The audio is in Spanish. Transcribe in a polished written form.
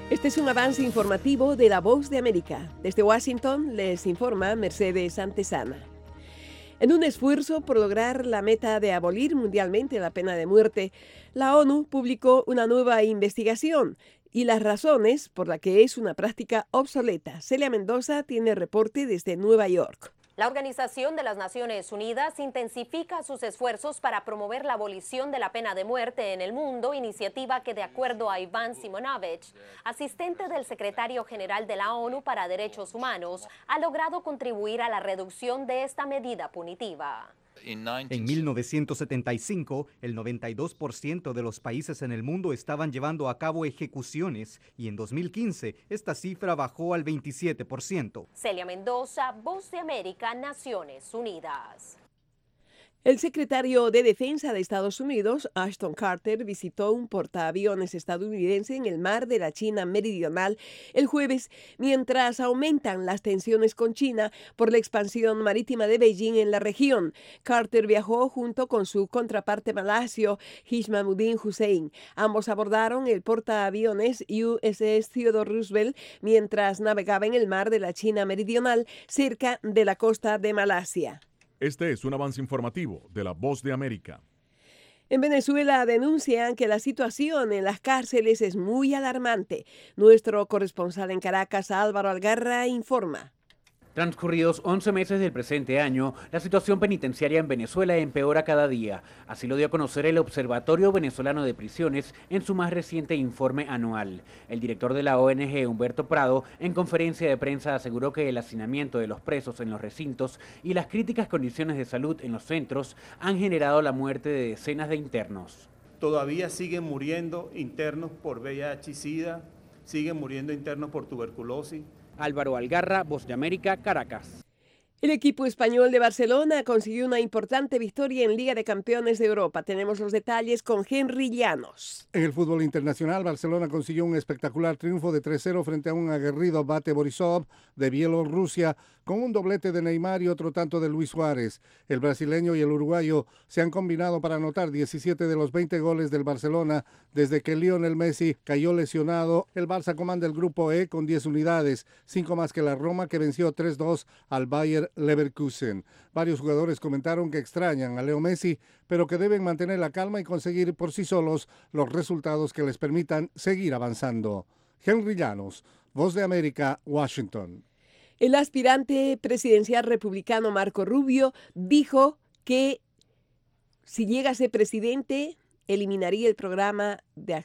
Este es un avance informativo de La Voz de América. Desde Washington les informa Mercedes Antesana. En un esfuerzo por lograr la meta de abolir mundialmente la pena de muerte, la ONU publicó una nueva investigación y las razones por las que es una práctica obsoleta. Celia Mendoza tiene reporte desde Nueva York. La Organización de las Naciones Unidas intensifica sus esfuerzos para promover la abolición de la pena de muerte en el mundo, iniciativa que, de acuerdo a Ivan Simonovic, asistente del secretario general de la ONU para Derechos Humanos, ha logrado contribuir a la reducción de esta medida punitiva. En 1975, el 92% de los países en el mundo estaban llevando a cabo ejecuciones y en 2015 esta cifra bajó al 27%. Celia Mendoza, Voz de América, Naciones Unidas. El secretario de Defensa de Estados Unidos, Ashton Carter, visitó un portaaviones estadounidense en el mar de la China Meridional el jueves, mientras aumentan las tensiones con China por la expansión marítima de Beijing en la región. Carter viajó junto con su contraparte malasio, Hishmamuddin Hussein. Ambos abordaron el portaaviones USS Theodore Roosevelt mientras navegaba en el mar de la China Meridional, cerca de la costa de Malasia. Este es un avance informativo de La Voz de América. En Venezuela denuncian que la situación en las cárceles es muy alarmante. Nuestro corresponsal en Caracas, Álvaro Algarra, informa. Transcurridos 11 meses del presente año, la situación penitenciaria en Venezuela empeora cada día. Así lo dio a conocer el Observatorio Venezolano de Prisiones en su más reciente informe anual. El director de la ONG, Humberto Prado, en conferencia de prensa aseguró que el hacinamiento de los presos en los recintos y las críticas condiciones de salud en los centros han generado la muerte de decenas de internos. Todavía siguen muriendo internos por VIH y SIDA, siguen muriendo internos por tuberculosis. Álvaro Algarra, Voz de América, Caracas. El equipo español de Barcelona consiguió una importante victoria en Liga de Campeones de Europa. Tenemos los detalles con Henry Llanos. En el fútbol internacional, Barcelona consiguió un espectacular triunfo de 3-0 frente a un aguerrido Bate Borisov de Bielorrusia, con un doblete de Neymar y otro tanto de Luis Suárez. El brasileño y el uruguayo se han combinado para anotar 17 de los 20 goles del Barcelona desde que Lionel Messi cayó lesionado. El Barça comanda el grupo E con 10 unidades, 5 más que la Roma, que venció 3-2 al Bayer Leverkusen. Varios jugadores comentaron que extrañan a Leo Messi, pero que deben mantener la calma y conseguir por sí solos los resultados que les permitan seguir avanzando. Henry Llanos, Voz de América, Washington. El aspirante presidencial republicano Marco Rubio dijo que si llega a ser presidente, eliminaría el programa de